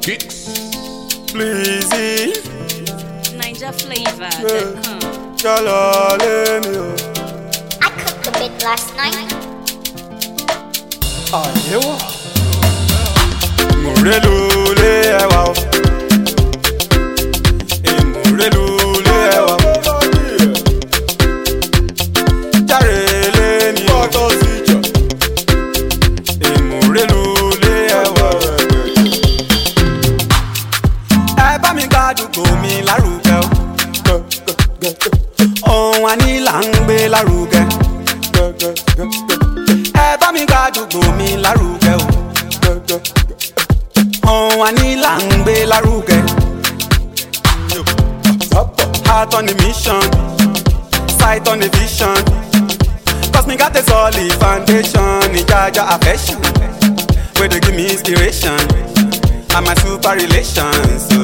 kicks. Please, Niger flavor. Chala, let me. I cooked a bit last night. Ayewa. Morelu le ewa. Morelu le ewa. Jare le ni oto sijo. Morelu le ewa. Ẹ bá mi gbádùgbò mi lárugẹ o. Ohun a ní là ń gbé lárugẹ. Ẹ bá mi gbádùgbò mi lárugẹ o. Ohun a ní là ń gbé lárugẹ. Heart on a mission, sight on a vision. Cause me got a solid foundation, in Jaja affection, where they give me inspiration, and my super relations. So,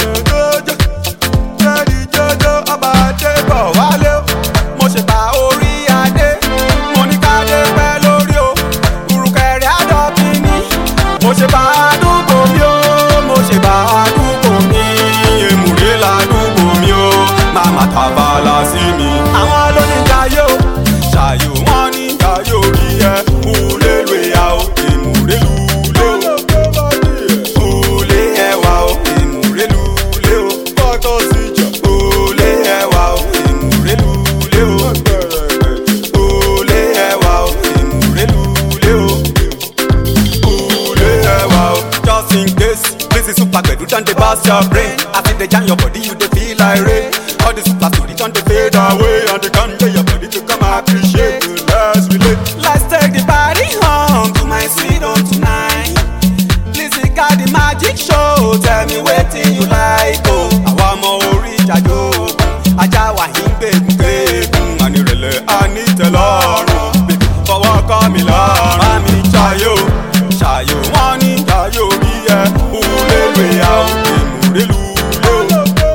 Jojo, ọba Adébọ̀ wálé o. Mo ṣe bá orí adé, mo ní ká dé pẹ́ lórí o. Urùkẹ̀rẹ̀ àdọ́bí ni, mo ṣe bá àdúgbò mi o. Mo ṣe bá àdúgbò mi, èmùrè làdúgbò mi o. Màmá tàbálà sí mi. Àwọn ló ní jayé o, ṣàyò wọn ní jayé orí ẹ. Ulé lu ìyá o, èmùrè lulé o. Ulé ẹwà o, èmùrè lulé o. Kọ́tọ́ sí jọ. Ulé ẹwà o, èmùrè lulé o. Ulé ẹwà o, èmùrè lulé o. Ulé ẹwà o. Just in case, this is super gbedu don dey burst your brain. As e dey jam your body, you dey feel like rain. All the super story don dey fade away, and they come dey your body to come appreciate. Let's relate. Let's take the party home to my sweet home tonight. Please got the magic show. Tell me wetin you like, oh. Àwa ọmọ orí ìjàjò, ajá wa ń gbẹ̀gùn, ànírẹ̀lẹ̀ ànítẹ̀lọ́rùn. Bèbí fọwọ́ kọ́ mi lọ́rùn. Bá mi ṣayò, ṣayò wọ́n ní ṣayò rí ẹ. Ulé lu ìyá o, èmùrè lulé o.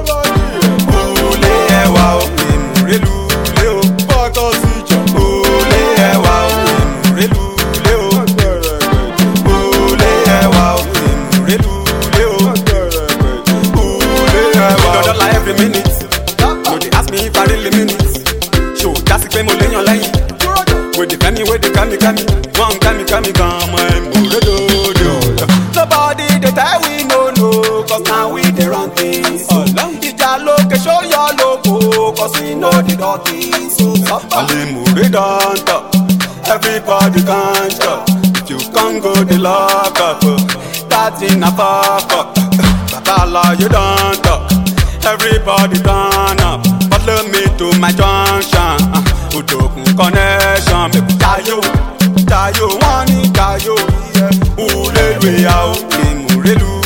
Ulé ẹwà o, èmùrè lulé o. Fọ́tọ̀ sí jọ. Ulé ẹwà o, èmùrè lulé o. Ulé ẹwà o, èmùrè lulé o. Ulé ẹwà o. $1 every minute. No dey ask me if I really mean it. Ṣò jásí pé mo léyàn lẹ́yìn. Wey dey fẹ́ mi, wey dey kámi. Wọ́n ń kámi gan ọmọ èmùrè lòdò. Nobody dey tell we no no, cause now we dey run things. Ìjà lókè show your logo, cause we know the dirty. Àlèmùrè don talk, everybody can stop. If you can't go dey lock up, that thing na fuck up. Babalayo don talk, everybody turn up. Follow me to my junction, Odògùn connection. Make Jayo, wọ́n ní Jayo. Ulé lu ìyá o, èmùrè lu.